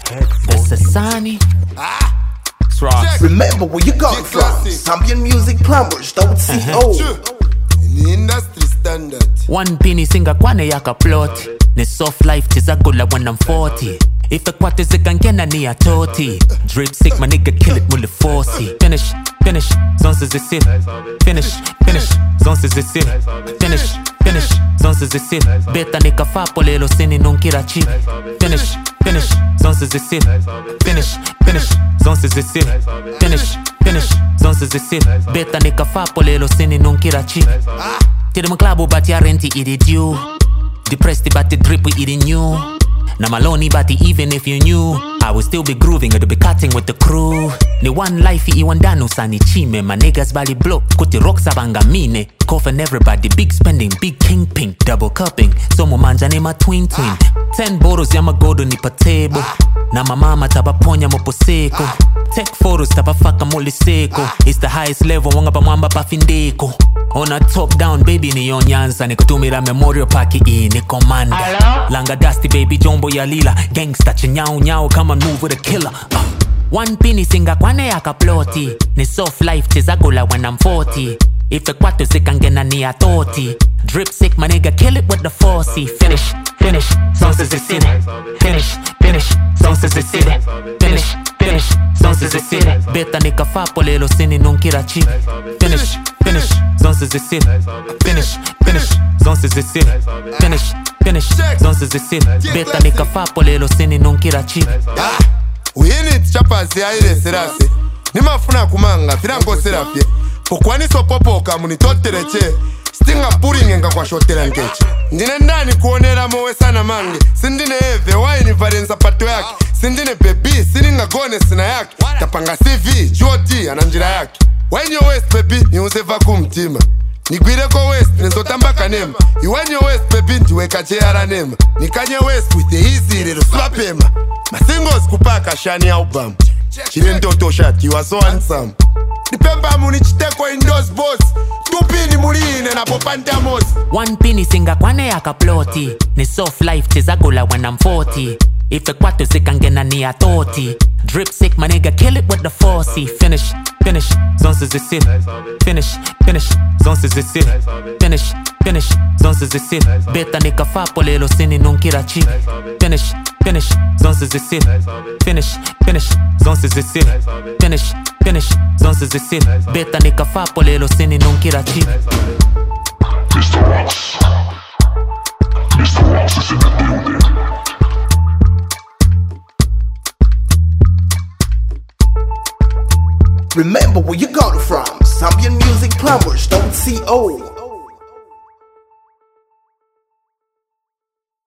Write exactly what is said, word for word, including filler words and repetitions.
That's a Sani. Ah. Remember where you got it from. Zambian Music Plumbers, don't see oh. In the industry standard. One penny singa kwane yaka plot. Ne soft life tizagula when I'm forty. If the kwate zikangena ni a toti. Drip sick, my nigga kill it mule forty. Finish, finish, zons is it. Finish, finish, zons is it. Finish, finish, zons is it. Beta nika fa polelo sini non kira chi. Finish, finish, zons is it. Finish, finish, zons is it. Finish, finish, zons is it. Beta nika fa polelo sini non kira chi. Tiri mklabo bati ya renti it you. Depressed but the drip we eating you. Now maloni bati even if you knew I would still be grooving or to be cutting with the crew. Ni one life i wandano sani chime. My niggas bali blow kuti rocks abanga mine. Coughing everybody, big spending, big kingpin. Double cupping, so mo manja ni ma twin twin. Ten bottles ya magodo ni patebo. Na my mama tabaponya mo poseko. Take photos tabafaka moli seko. It's the highest level wanga pa mwamba pa findeko. On a top down baby ni onyansa. Nikutumira memorial paki i ni commander. Langa dusty baby jombo ya lila. Gangsta chinyao nyao come and move with a killer. uh. One penny singa kwane yaka ploti. Ni soft life tizagula when I'm forty. If the kwato zikangena ni a thirty. Drip sick my nigga kill it with the forty. Finish, finish, songs is the city. Finish, finish, songs is the city. Finish, finish, songs is the city. Beta nika fa polelo sini non kira chi. Finish, finish, songs is the city. Finish, finish, songs is the city. Finish, finish, songs is the city. Beta nika fa polelo sini non kira chi. We in it chapazi aire serase. Nimafuna kumanga firango serafye. Pokwani so popo kamuni totereche. Stinga puring nga kwa shotela nkeche. Ndine ndani kuonera mowe sana mange. Sindine eve waini varenza pato yake. Sindine baby sininga gone sina yake. Tapanga C V Jody ananjira yake. When you waste baby ni usefa kumtima. Nigwire ko west nizotamba kanema. You when you waste baby ndiweka cheara nema. Nikanye west with the easy little swapema. Masingos kupaka shani album. Chilento to shot you are so handsome. Dipemba muni chiteko in those boss. Tupini muline na popantamos. One penny singa kwane yaka ploti. Ni soft life tizagula when I'm forty. If the kwato zikangena ni a thirty. Drip sick my nigga kill it with the forty. Finish, finish, zons is it. Finish, finish, zons is it. Finish, finish, zons is it. Beta nika fa polelo sini non kira chi. Finish, finish, zons is it. Finish, finish, zons is it. Finish, finish, zons is it. Beta nika fa polelo sini non kira chi. Mister Ross. Mister Ross is in the building. Remember where you got it from. Zambian Music Plumbers, don't see oh.